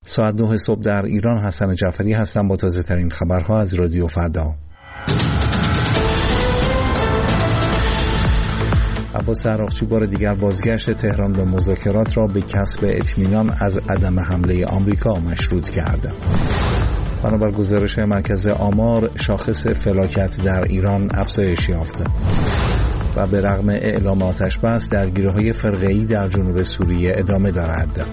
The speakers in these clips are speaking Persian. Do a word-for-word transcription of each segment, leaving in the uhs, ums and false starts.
ساعت نه صبح در ایران. حسن جعفری هستم با تازه ترین خبرها از رادیو فردا. عباس عراقچی بار دیگر بازگشت تهران به مذاکرات را به کسب اطمینان از عدم حمله آمریکا مشروط کرد. بنابر گزارش مرکز آمار، شاخص فلاکت در ایران افزایش یافت و به رغم اعلام آتش بس درگیری‌های فرقه‌ای در جنوب سوریه ادامه دارد.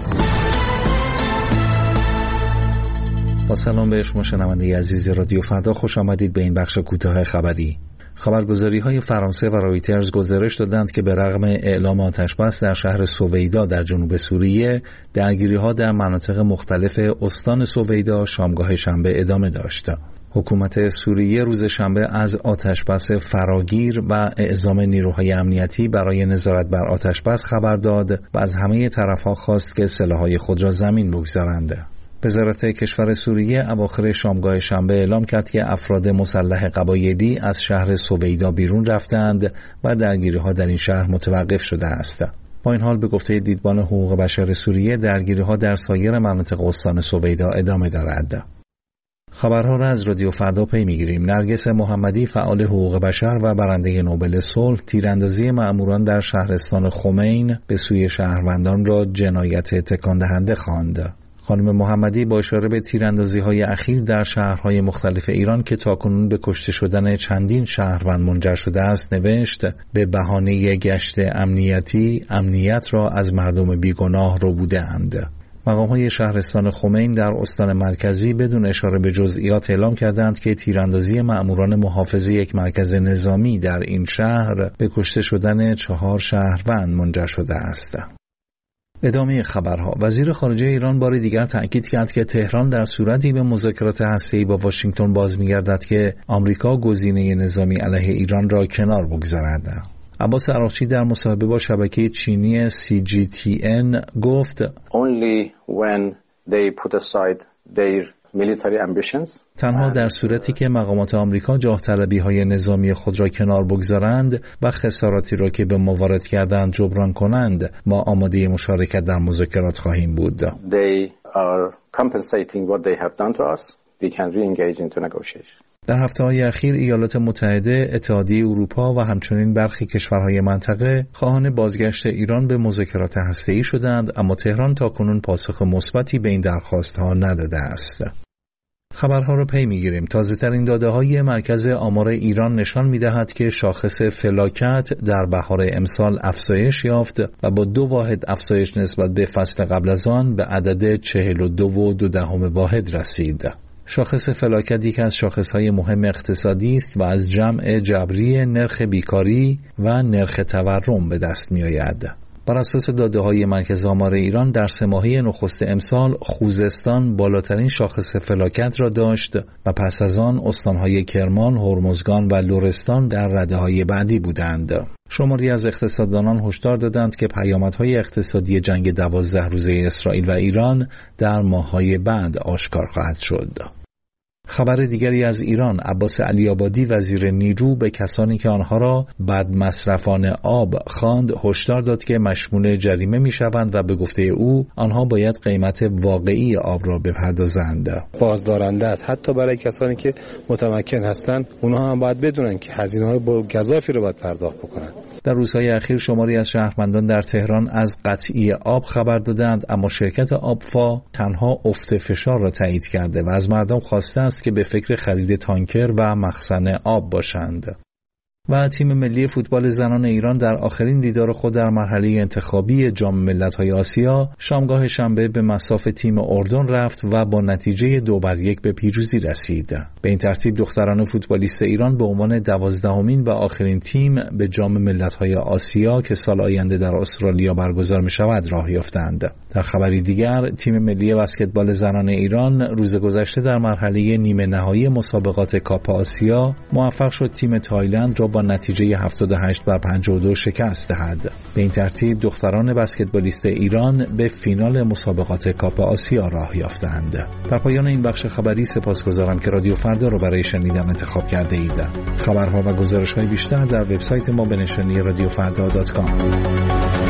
با سلام به شما شنونده عزیز رادیو فردا، خوش آمدید به این بخش کوتاه خبری. خبرگزاری‌های فرانسه و رایترز گزارش دادند که به رغم اعلام آتش بس در شهر سویدا در جنوب سوریه، درگیری‌ها در مناطق مختلف استان سویدا شامگاه شنبه ادامه داشت. حکومت سوریه روز شنبه از آتش بس فراگیر و اعزام نیروهای امنیتی برای نظارت بر آتش بس خبر داد و از همه طرف‌ها خواست که سلاح‌های خود را زمین بگذارند. وزارت کشور سوریه اواخر شامگاه شنبه اعلام کرد که افراد مسلح قبایلی از شهر سویدا بیرون رفتند و درگیری‌ها در این شهر متوقف شده است. با این حال به گفته دیدبان حقوق بشر سوریه، درگیری‌ها در سایر مناطق استان سویدا ادامه دارد. خبرها را از رادیو فردا پی می‌گیریم. نرگس محمدی، فعال حقوق بشر و برنده نوبل صلح، تیراندازی مأموران در شهرستان خمین به سوی شهروندان را جنایت تکان دهنده خواند. خانم محمدی با اشاره به تیراندازی‌های اخیر در شهرهای مختلف ایران که تاکنون به کشته شدن چندین شهروند منجر شده است نوشت: به بهانه گشت امنیتی، امنیت را از مردم بیگناه ربوده‌اند. مقام‌های شهرستان خمین در استان مرکزی بدون اشاره به جزئیات اعلام کردند که تیراندازی مأموران محافظ یک مرکز نظامی در این شهر به کشته شدن چهار شهروند منجر شده است. ادامه خبرها. وزیر خارجه ایران بار دیگر تأکید کرد که تهران در صورتی به مذاکرات هسته‌ای با واشنگتن باز می‌گردد که آمریکا گزینه نظامی علیه ایران را کنار بگذارد. عباس عراقچی در مصاحبه با شبکه چینی سی جی تی ان گفت: Only when they put aside their military ambitions. تنها در صورتی که مقامات آمریکا جاه طلبی‌های نظامی خود را کنار بگذارند و خساراتی را که به ما وارد کردند جبران کنند، ما آماده مشارکت در مذاکرات خواهیم بود. They are compensating what they have done to us. We can re-engage into negotiation. در هفته‌های اخیر ایالات متحده، اتحادیه اروپا و همچنین برخی کشورهای منطقه خواهان بازگشت ایران به مذاکرات هسته‌ای شدند، اما تهران تاکنون پاسخ مثبتی به این درخواست‌ها نداده است. خبرها را پی می‌گیریم. تازه‌ترین داده‌های مرکز آمار ایران نشان می‌دهد که شاخص فلاکت در بهار امسال افزایش یافت و با دو واحد افزایش نسبت به فصل قبل از آن به عدد چهل و دو و دو دهم واحد رسید. شاخص فلاکت یکی از شاخص‌های مهم اقتصادی است و از جمع جبری نرخ بیکاری و نرخ تورم به دست می‌آید. بر اساس داده‌های مرکز آمار ایران در سه ماهه نخست امسال خوزستان بالاترین شاخص فلاکت را داشت و پس از آن استان‌های کرمان، هرمزگان و لرستان در رده‌های بعدی بودند. شماری از اقتصاددانان هشدار دادند که پیامدهای اقتصادی جنگ دوازده روزه اسرائیل و ایران در ماه‌های بعد آشکار خواهد شد. خبر دیگری از ایران. عباس علی‌آبادی وزیر نیرو به کسانی که آنها را بد مصرفان آب خواند هشدار داد که مشمول جریمه می‌شوند و به گفته او آنها باید قیمت واقعی آب را بپردازند. بازدارنده است حتی برای کسانی که متمکن هستند، اونها هم باید بدونن که هزینه‌های گزافی را باید پرداخت بکنند. در روزهای اخیر شماری از شهروندان در تهران از قطعی آب خبر دادند، اما شرکت آبفا تنها افت فشار را تایید کرده و از مردم خواسته است که به فکر خرید تانکر و مخزن آب باشند. و تیم ملی فوتبال زنان ایران در آخرین دیدار خود در مرحله انتخابی جام ملت‌های آسیا شامگاه شنبه به مصاف تیم اردن رفت و با نتیجه دو بر یک به پیروزی رسید. به این ترتیب دختران فوتبالیست ایران به عنوان دوازدهمین و آخرین تیم به جام ملت‌های آسیا که سال آینده در استرالیا برگزار می‌شود راه یافتند. در خبری دیگر، تیم ملی بسکتبال زنان ایران روز گذشته در مرحله نیمه نهایی مسابقات کاپ آسیا موفق شد تیم تایلند را با نتیجه هفتاد و هشت بر پنجاه و دو شکست دهد. به این ترتیب دختران بسکتبالیست ایران به فینال مسابقات کاپ آسیا راه یافتند. در پایان این بخش خبری سپاسگزارم که رادیو فردا را برای شنیدن انتخاب کرده اید. خبرها و گزارش‌های بیشتر در وبسایت ما به نشانی رادیو فردا دات کام.